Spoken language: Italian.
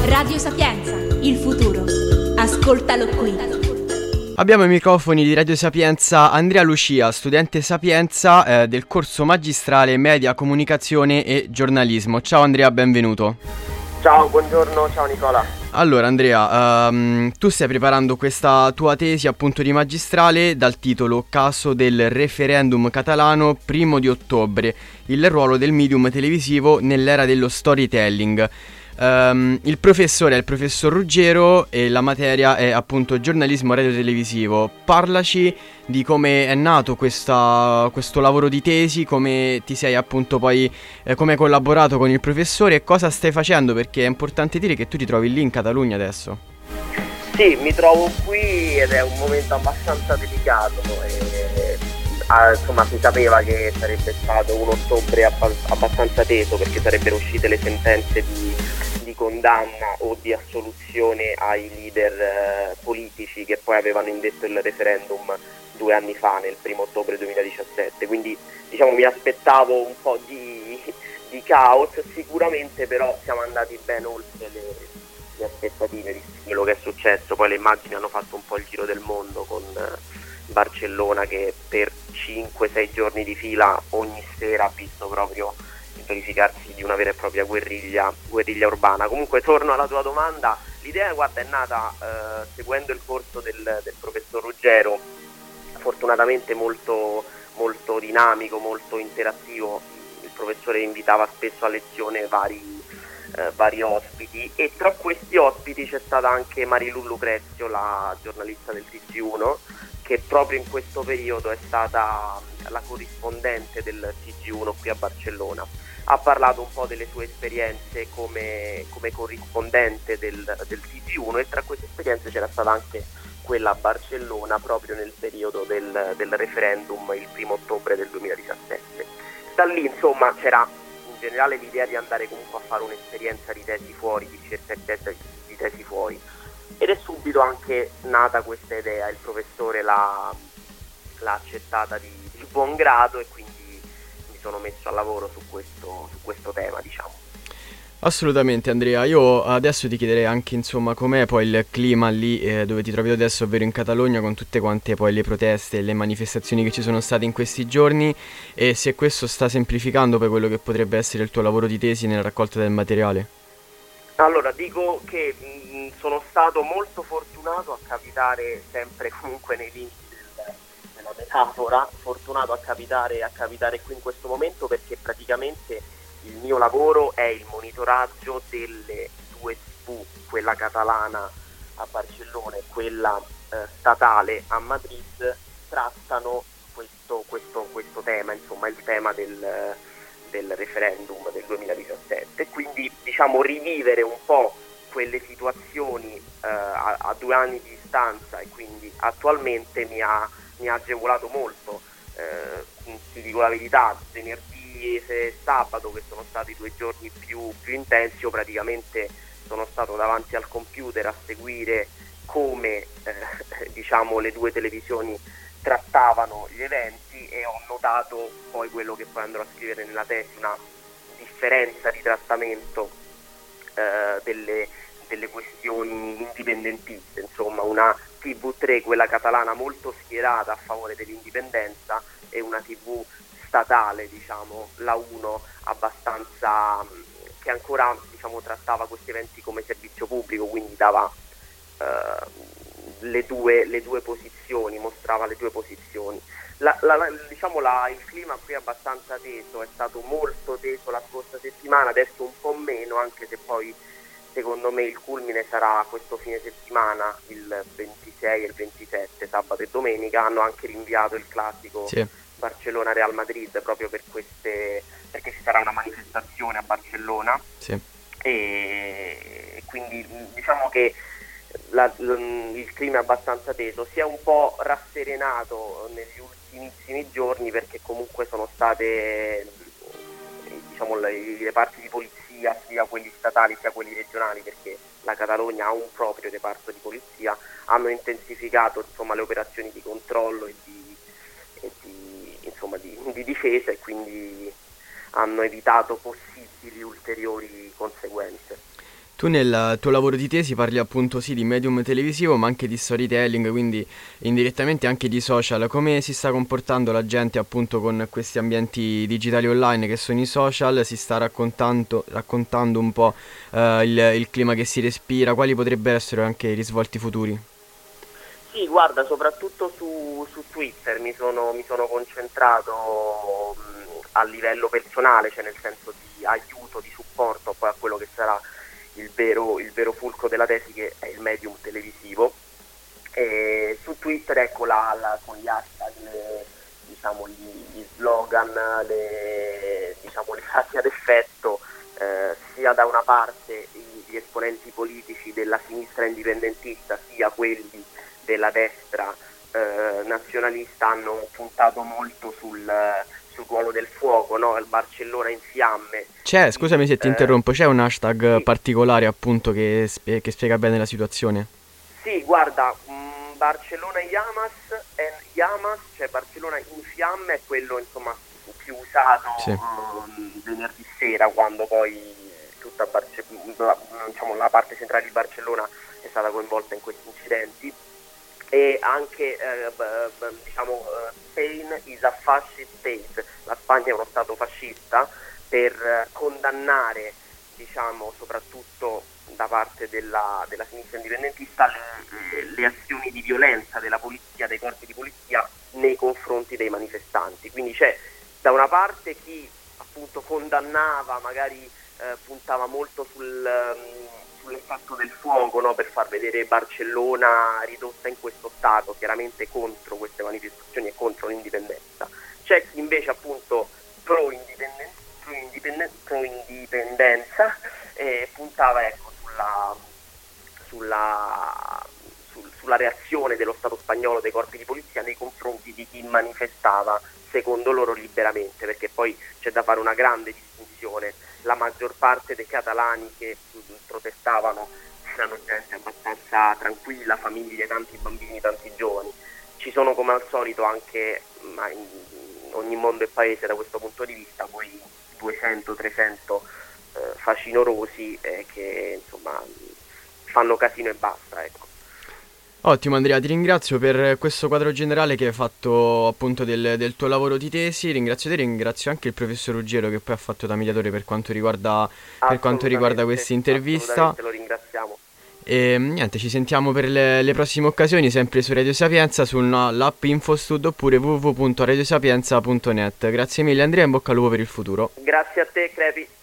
Radio Sapienza, il futuro. Ascoltalo qui. Abbiamo ai microfoni di Radio Sapienza Andrea Lucia, studente Sapienza del corso magistrale Media, Comunicazione e Giornalismo. Ciao Andrea, benvenuto. Ciao, buongiorno, ciao Nicola. Allora Andrea, tu stai preparando questa tua tesi appunto di magistrale dal titolo Caso del referendum catalano 1 di ottobre, il ruolo del medium televisivo nell'era dello storytelling. Il professore è il professor Ruggero e la materia è appunto giornalismo radiotelevisivo. Parlaci di come è nato questo lavoro di tesi, come ti sei appunto poi, come hai collaborato con il professore e cosa stai facendo, perché è importante dire che tu ti trovi lì in Catalogna adesso. Sì, mi trovo qui ed è un momento abbastanza delicato insomma si sapeva che sarebbe stato un ottobre abbastanza teso, perché sarebbero uscite le sentenze di condanna o di assoluzione ai leader politici che poi avevano indetto il referendum 2 anni fa, nel 1 ottobre 2017. Quindi diciamo mi aspettavo un po' di caos sicuramente, però siamo andati ben oltre le aspettative di quello che è successo. Poi le immagini hanno fatto un po' il giro del mondo, con Barcellona che per 5-6 giorni di fila ogni sera ha visto proprio il verificarsi di una vera e propria guerriglia urbana. Comunque torno alla tua domanda. L'idea, guarda, è nata seguendo il corso del professor Ruggero, fortunatamente molto, molto dinamico, molto interattivo. Il professore invitava spesso a lezione vari ospiti, e tra questi ospiti c'è stata anche Marilu Lucrezio, la giornalista del TG1, che proprio in questo periodo è stata la corrispondente del TG1 qui a Barcellona. Ha parlato un po' delle sue esperienze come corrispondente del TG1, e tra queste esperienze c'era stata anche quella a Barcellona proprio nel periodo del referendum, il 1 ottobre del 2017. Da lì insomma c'era in generale l'idea di andare comunque a fare un'esperienza di tesi fuori, di ricerca di tesi fuori, ed è subito anche nata questa idea. Il professore l'ha accettata di buon grado, e quindi mi sono messo al lavoro su questo tema, diciamo. Assolutamente Andrea, io adesso ti chiederei anche insomma com'è poi il clima lì dove ti trovi adesso, ovvero in Catalogna, con tutte quante poi le proteste e le manifestazioni che ci sono state in questi giorni, e se questo sta semplificando poi quello che potrebbe essere il tuo lavoro di tesi nella raccolta del materiale. Allora, dico che sono stato molto fortunato a capitare, sempre comunque nei limiti della metafora, fortunato a capitare qui in questo momento, perché praticamente il mio lavoro è il monitoraggio delle due TV, quella catalana a Barcellona e quella statale a Madrid, trattano questo tema, insomma il tema del referendum del 2017. Quindi diciamo rivivere un po' quelle situazioni a 2 anni di distanza, e quindi attualmente mi ha agevolato molto. Ti dico la verità, venerdì e sabato, che sono stati 2 giorni più intensi, io praticamente sono stato davanti al computer a seguire come diciamo le 2 televisioni trattavano gli eventi, e ho notato poi quello che poi andrò a scrivere nella tesi, una differenza di trattamento delle questioni indipendentiste, insomma una TV3, quella catalana, molto schierata a favore dell'indipendenza, e una TV statale, diciamo la 1, abbastanza che ancora diciamo trattava questi eventi come servizio pubblico, quindi dava le due posizioni, mostrava le 2 posizioni. Il clima qui è abbastanza teso, è stato molto teso la scorsa settimana, adesso un po' meno, anche se poi secondo me il culmine sarà questo fine settimana, il 26 e il 27, sabato e domenica. Hanno anche rinviato il classico, sì, Barcellona-Real Madrid, proprio perché ci sarà una manifestazione a Barcellona, sì. E quindi diciamo che il clima è abbastanza teso. Si è un po' rasserenato negli ultimissimi giorni, perché comunque sono state diciamo i reparti di polizia, sia quelli statali sia quelli regionali, perché la Catalogna ha un proprio reparto di polizia, hanno intensificato insomma le operazioni di controllo e di difesa, e quindi hanno evitato possibili ulteriori conseguenze. Tu nel tuo lavoro di tesi parli appunto sì di medium televisivo ma anche di storytelling, quindi indirettamente anche di social. Come si sta comportando la gente appunto con questi ambienti digitali online che sono i social? Si sta raccontando un po' il clima che si respira, quali potrebbero essere anche i risvolti futuri? Sì, guarda, soprattutto su Twitter mi sono concentrato a livello personale, cioè nel senso di aiuto, di supporto poi a quello che sarà il vero fulcro della tesi, che è il medium televisivo. E su Twitter, ecco, con gli hashtag, diciamo, gli slogan, diciamo, le frasi ad effetto, sia da una parte gli esponenti politici della sinistra indipendentista, sia quelli della destra nazionalista hanno puntato molto sul ruolo del fuoco, no? Il Barcellona in fiamme. Scusami se ti interrompo, c'è un hashtag Sì. particolare appunto che spiega bene la situazione? Sì, guarda, Barcellona Llamas, cioè Barcellona in fiamme, è quello insomma più usato Sì. venerdì sera, quando poi tutta diciamo, la parte centrale di Barcellona è stata coinvolta in questi incidenti. E anche diciamo, Spain is a fascist state, la Spagna è uno stato fascista, per condannare, diciamo, soprattutto da parte della sinistra indipendentista le azioni di violenza della polizia, dei corpi di polizia nei confronti dei manifestanti. Quindi c'è da una parte chi appunto condannava, magari puntava molto sull'effetto del fuoco, no? Per far vedere Barcellona ridotta in questo stato, chiaramente contro queste manifestazioni e contro l'indipendenza. C'è chi invece appunto pro-indipendenza puntava, ecco, sulla reazione dello Stato spagnolo, dei corpi di polizia nei confronti di chi manifestava secondo loro liberamente, perché poi c'è da fare una grande distinzione. La maggior parte dei catalani che protestavano erano gente abbastanza tranquilla, famiglie, tanti bambini, tanti giovani. Ci sono, come al solito, anche, ma in ogni mondo e paese da questo punto di vista, poi 200-300 facinorosi che insomma fanno casino e basta, ecco. Ottimo Andrea, ti ringrazio per questo quadro generale che hai fatto appunto del tuo lavoro di tesi. Ringrazio te, ringrazio anche il professor Ruggiero che poi ha fatto da mediatore per quanto riguarda questa intervista. Assolutamente, lo ringraziamo. E niente, ci sentiamo per le prossime occasioni, sempre su Radio Sapienza, sull'app InfoStud oppure www.radiosapienza.net. Grazie mille Andrea, in bocca al lupo per il futuro. Grazie a te, Crepi.